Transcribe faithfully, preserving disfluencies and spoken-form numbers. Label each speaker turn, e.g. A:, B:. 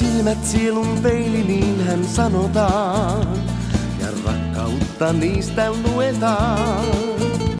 A: silmät sielun peili, niin hän sanotaan, ja rakkautta niistä luetaan.